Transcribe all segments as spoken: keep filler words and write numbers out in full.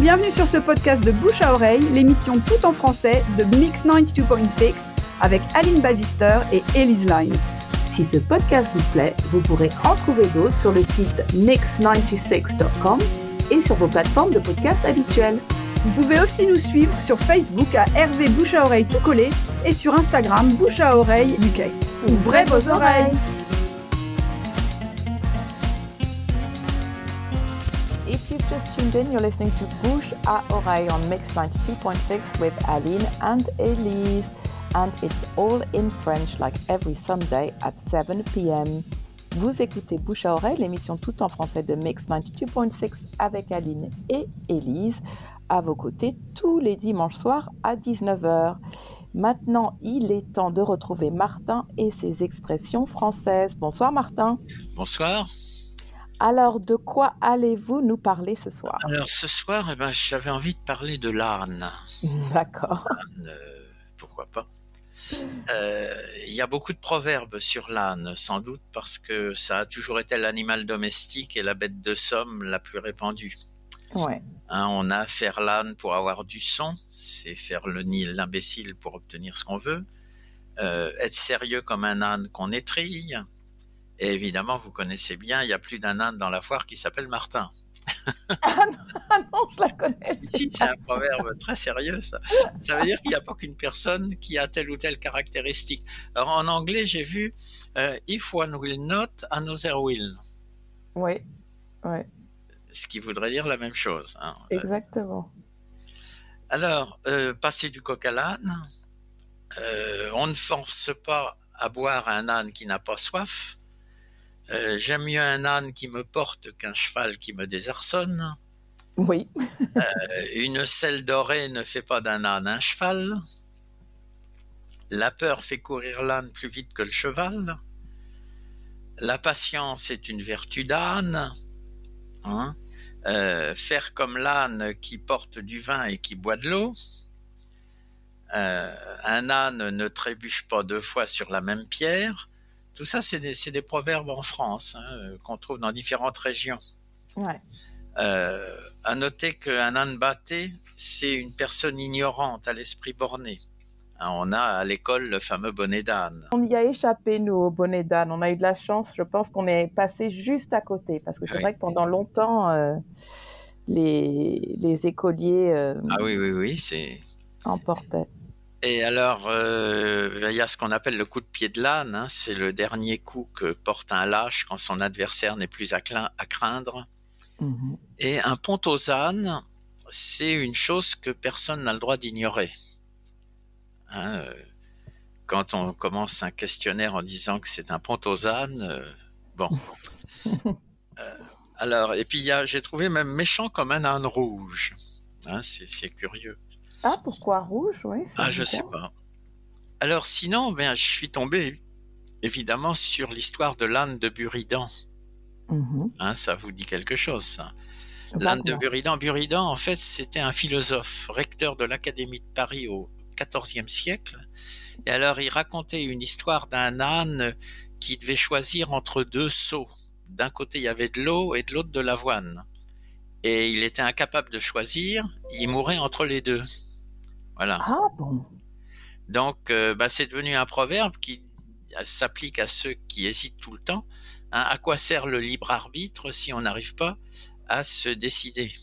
bienvenue sur ce podcast de Bouche à Oreille, l'émission tout en français de Mix quatre-vingt-deux point six avec Aline Bavister et Elise Lines. Si ce podcast vous plaît, vous pourrez en trouver d'autres sur le site mix quatre-vingt-six point com et sur vos plateformes de podcast habituelles. Vous pouvez aussi nous suivre sur Facebook à R V Bouche à Oreille tout collé et sur Instagram Bouche à Oreille U K. Ouvrez vos oreilles! If you've just tuned in, you're listening to Bouche à Oreille on Mix ninety-two point six with Aline and Elise. And it's all in French like every Sunday at seven p.m. Vous écoutez Bouche à Oreille, l'émission tout en français de Mix ninety-two point six avec Aline et Elise, à vos côtés tous les dimanches soirs à dix-neuf heures. Maintenant, il est temps de retrouver Martin et ses expressions françaises. Bonsoir Martin. Bonsoir. Alors, de quoi allez-vous nous parler ce soir? Alors, ce soir, eh ben, j'avais envie de parler de l'âne. D'accord. L'âne, euh, pourquoi pas. Euh, Il y a beaucoup de proverbes sur l'âne, sans doute parce que ça a toujours été l'animal domestique et la bête de somme la plus répandue. Ouais. Hein, on a faire l'âne pour avoir du son, c'est faire le nid l'imbécile pour obtenir ce qu'on veut. Euh, être sérieux comme un âne qu'on étrille. Et évidemment, vous connaissez bien, il y a plus d'un âne dans la foire qui s'appelle Martin. Ah non, ah non, je la connais. Si, si, c'est un proverbe très sérieux, ça. Ça veut dire qu'il n'y a pas qu'une personne qui a telle ou telle caractéristique. Alors, en anglais, j'ai vu euh, « If one will not, another will Oui, oui, ». Ce qui voudrait dire la même chose. Hein. exactement. Alors, euh, passer du coq à l'âne, euh, on ne force pas à boire un âne qui n'a pas soif. Euh, j'aime mieux un âne qui me porte qu'un cheval qui me désarçonne. Oui. euh, une selle dorée ne fait pas d'un âne un cheval. La peur fait courir l'âne plus vite que le cheval. La patience est une vertu d'âne. Hein? Euh, faire comme l'âne qui porte du vin et qui boit de l'eau. Euh, un âne ne trébuche pas deux fois sur la même pierre. Tout ça, c'est des, c'est des proverbes en France hein, qu'on trouve dans différentes régions. Ouais. Euh, à noter qu'un âne batté, c'est une personne ignorante, à l'esprit borné. Hein, on a à l'école le fameux bonnet d'âne. On y a échappé, nous, au bonnet d'âne. On a eu de la chance, je pense qu'on est passé juste à côté. Parce que c'est Oui. vrai que pendant longtemps, euh, les, les écoliers euh, Ah oui, oui, oui, c'est... emportaient. Et alors, euh, il y a ce qu'on appelle le coup de pied de l'âne. Hein, c'est le dernier coup que porte un lâche quand son adversaire n'est plus à, clin- à craindre. Mmh. Et un pont aux ânes, c'est une chose que personne n'a le droit d'ignorer. Hein, euh, quand on commence un questionnaire en disant que c'est un pont aux ânes, euh, bon. euh, alors, et puis il y a, j'ai trouvé même méchant comme un âne rouge. Hein, c'est, c'est curieux. Ah, pourquoi rouge? Oui. Ah, je sais pas. Alors sinon, ben, je suis tombé évidemment sur l'histoire de l'âne de Buridan. Mmh. Hein, ça vous dit quelque chose, ça. Vaguement. L'âne de Buridan. Buridan, en fait, c'était un philosophe, recteur de l'Académie de Paris au quatorzième siècle. Et alors, il racontait une histoire d'un âne qui devait choisir entre deux seaux. D'un côté, il y avait de l'eau et de l'autre, de l'avoine. Et il était incapable de choisir. Il mourait entre les deux. Voilà. Ah bon? Donc, euh, bah, c'est devenu un proverbe qui s'applique à ceux qui hésitent tout le temps. Hein, à quoi sert le libre arbitre si on n'arrive pas à se décider?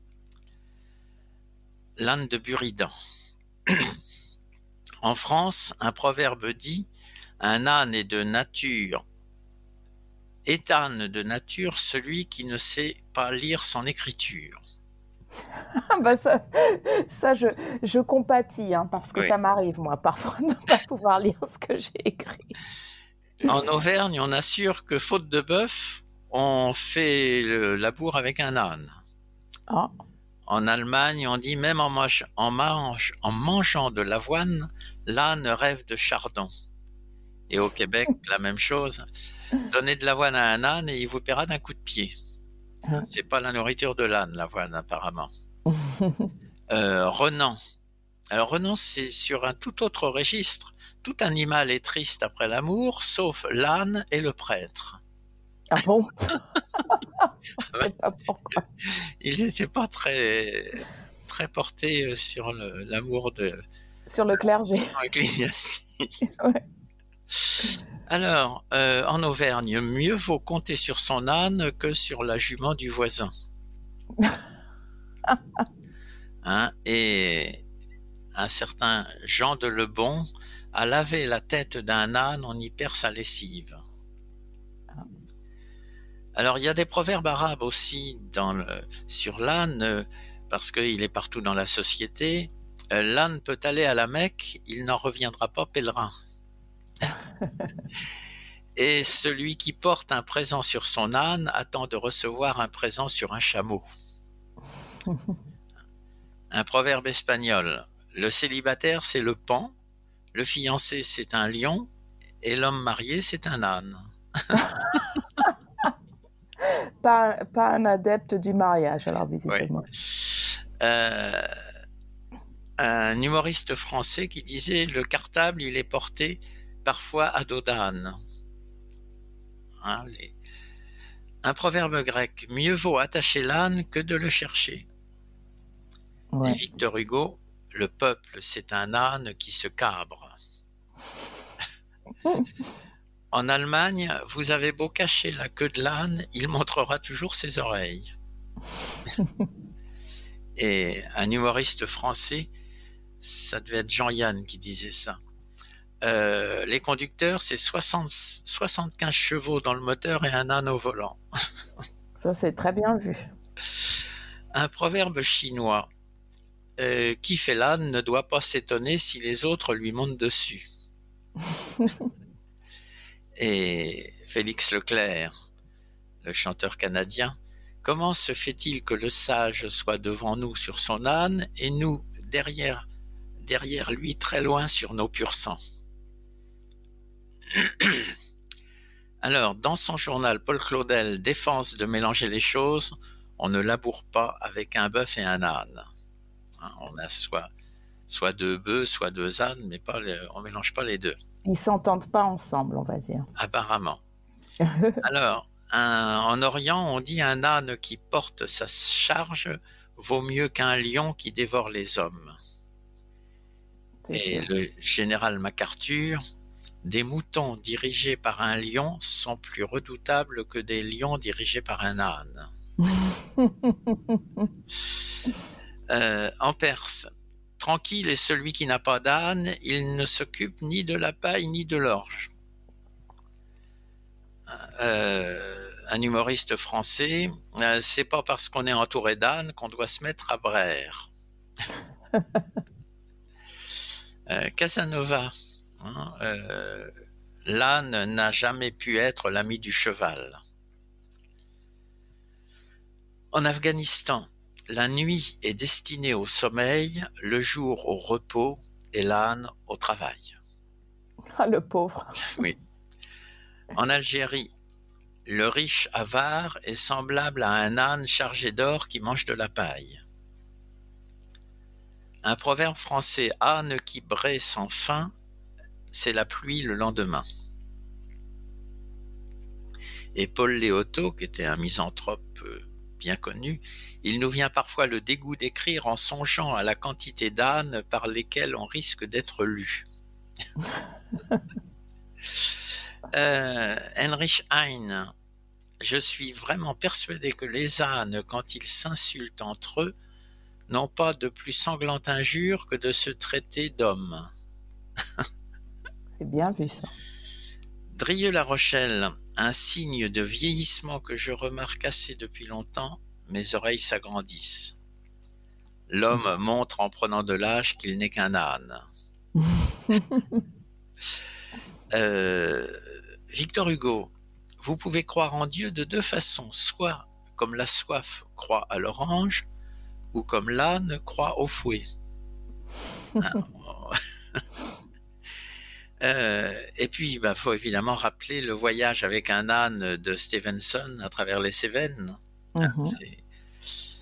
L'âne de Buridan. En France, un proverbe dit « Un âne est de nature, est âne de nature celui qui ne sait pas lire son écriture. » Bah ça, ça je, je compatis, hein, parce que Oui. ça m'arrive, moi, parfois, de ne pas pouvoir lire ce que j'ai écrit. En Auvergne, on assure que faute de bœuf, on fait le labour avec un âne. Ah. En Allemagne, on dit même en, mange, en, mange, en mangeant de l'avoine, l'âne rêve de chardon. Et au Québec, la même chose. Donnez de l'avoine à un âne et il vous paiera d'un coup de pied. Hein, c'est pas la nourriture de l'âne, l'avoine, apparemment. euh, Renan. Alors Renan, c'est sur un tout autre registre. Tout animal est triste après l'amour, sauf l'âne et le prêtre. Ah bon? Je sais pas pourquoi. Il n'était pas très, très porté sur le, l'amour de Sur le clergé. l'ecclésiastique. Ouais. Alors, euh, en Auvergne, mieux vaut compter sur son âne que sur la jument du voisin. Hein, et un certain Jean de Lebon a lavé la tête d'un âne, on y perd sa lessive. Alors, il y a des proverbes arabes aussi dans le, sur l'âne, euh, parce qu'il est partout dans la société. Euh, l'âne peut aller à la Mecque, il n'en reviendra pas pèlerin. Et celui qui porte un présent sur son âne attend de recevoir un présent sur un chameau. Un proverbe espagnol. Le célibataire, c'est le paon, le fiancé, c'est un lion, et l'homme marié, c'est un âne. Pas, pas un adepte du mariage, alors visiblement. Ouais. Euh, un humoriste français qui disait « Le cartable, il est porté parfois à dos d'âne. » Hein, les... Un proverbe grec. Mieux vaut attacher l'âne que de le chercher. Ouais. Et Victor Hugo, le peuple, c'est un âne qui se cabre. En Allemagne, vous avez beau cacher la queue de l'âne, il montrera toujours ses oreilles. Et un humoriste français, ça devait être Jean-Yann qui disait ça. Euh, les conducteurs, c'est soixante, soixante-quinze chevaux dans le moteur et un âne au volant. Ça, c'est très bien vu. Un proverbe chinois. Euh, qui fait l'âne ne doit pas s'étonner si les autres lui montent dessus. Et Félix Leclerc, le chanteur canadien, comment se fait-il que le sage soit devant nous sur son âne et nous derrière, derrière lui très loin sur nos purs sangs? Alors, dans son journal, Paul Claudel défense de mélanger les choses. On ne laboure pas avec un bœuf et un âne. Hein, on a soit, soit deux bœufs, soit deux ânes, mais pas les, on mélange pas les deux. Ils s'entendent pas ensemble, on va dire. Apparemment. Alors, un, en Orient, on dit un âne qui porte sa charge vaut mieux qu'un lion qui dévore les hommes. C'est Et sûr. le général MacArthur, des moutons dirigés par un lion sont plus redoutables que des lions dirigés par un âne. euh, en Perse, tranquille est celui qui n'a pas d'âne, il ne s'occupe ni de la paille ni de l'orge. Euh, un humoriste français, euh, c'est pas parce qu'on est entouré d'ânes qu'on doit se mettre à braire. euh, Casanova, hein, euh, l'âne n'a jamais pu être l'ami du cheval. En Afghanistan, la nuit est destinée au sommeil, le jour au repos et l'âne au travail. Ah, le pauvre. Oui. En Algérie, le riche avare est semblable à un âne chargé d'or qui mange de la paille. Un proverbe français, âne qui braie sans faim, c'est la pluie le lendemain. Et Paul Léoto, qui était un misanthrope bien connu, il nous vient parfois le dégoût d'écrire en songeant à la quantité d'ânes par lesquels on risque d'être lu. euh, Heinrich Heine, je suis vraiment persuadé que les ânes, quand ils s'insultent entre eux, n'ont pas de plus sanglante injure que de se traiter d'hommes. C'est bien vu ça. Drieux-La Rochelle, un signe de vieillissement que je remarque assez depuis longtemps, mes oreilles s'agrandissent. L'homme montre en prenant de l'âge qu'il n'est qu'un âne. euh, Victor Hugo, vous pouvez croire en Dieu de deux façons, soit comme la soif croit à l'orange, ou comme l'âne croit au fouet. euh, et puis, il bah, faut évidemment rappeler le voyage avec un âne de Stevenson à travers les Cévennes. Mm-hmm. C'est...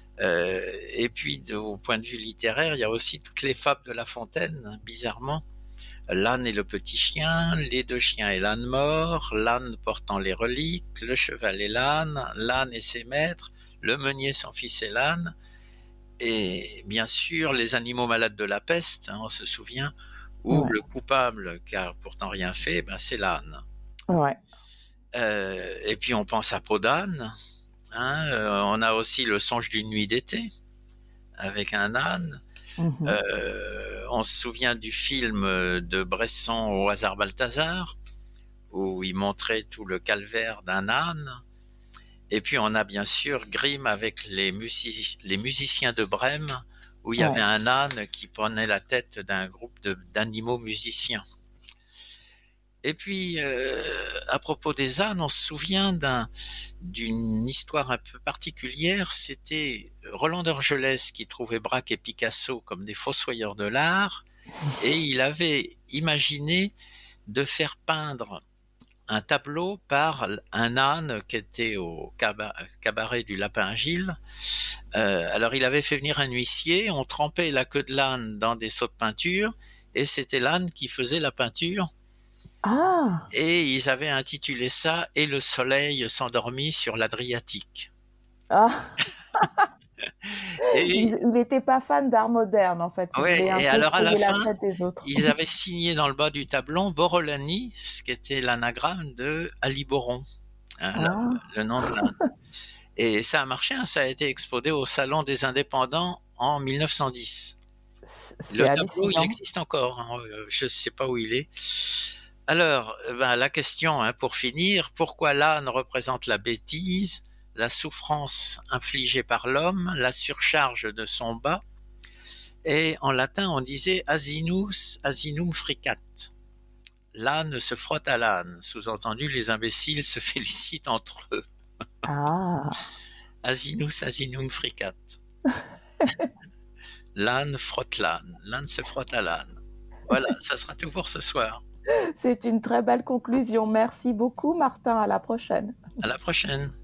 Euh, et puis, de, au point de vue littéraire, il y a aussi toutes les fables de La Fontaine, bizarrement. l'âne et le petit chien, les deux chiens et l'âne mort, l'âne portant les reliques, le cheval et l'âne, l'âne et ses maîtres, le meunier, son fils et l'âne, et bien sûr les animaux malades de la peste, hein, on se souvient, ou Ouais. le coupable qui a pourtant rien fait, ben c'est l'âne. Ouais. Euh, et puis on pense à Peau d'âne, hein, euh, on a aussi le songe d'une nuit d'été, avec un âne. Mhm. Euh, on se souvient du film de Bresson au hasard Balthazar, où il montrait tout le calvaire d'un âne. Et puis on a bien sûr Grimm avec les, musici- les musiciens de Brême, où il y Ouais. avait un âne qui prenait la tête d'un groupe de, d'animaux musiciens. Et puis, euh, à propos des ânes, on se souvient d'un, d'une histoire un peu particulière. C'était Roland d'Orgelès qui trouvait Braque et Picasso comme des fossoyeurs de l'art, et il avait imaginé de faire peindre un tableau par un âne qui était au cabaret du Lapin à Gilles. Euh, alors il avait fait venir un huissier, on trempait la queue de l'âne dans des seaux de peinture, et c'était l'âne qui faisait la peinture. Ah, Et ils avaient intitulé ça « Et le soleil s'endormit sur l'Adriatique ah. ». Et Il n'était pas fan d'art moderne, en fait. Il ouais, voulait un et peu alors à la trouver la fin, tête des autres. ils avaient signé dans le bas du tableau Borolani, ce qui était l'anagramme de Aliboron, hein, le, Ah, le nom de l'âne. Et ça a marché, hein, ça a été exposé au Salon des Indépendants en mille neuf cent dix. c'est Le tableau, il hallucinant. existe encore, hein, je ne sais pas où il est. Alors, ben, la question, hein, pour finir, pourquoi l'âne représente la bêtise, la souffrance infligée par l'homme, la surcharge de son bas, et en latin on disait asinus asinum fricat. L'âne se frotte à l'âne, sous-entendu les imbéciles se félicitent entre eux. Ah, Asinus asinum fricat. L'âne frotte l'âne, l'âne se frotte à l'âne. Voilà, ça sera tout pour ce soir. c'est une très belle conclusion. Merci beaucoup, Martin. À la prochaine. À la prochaine.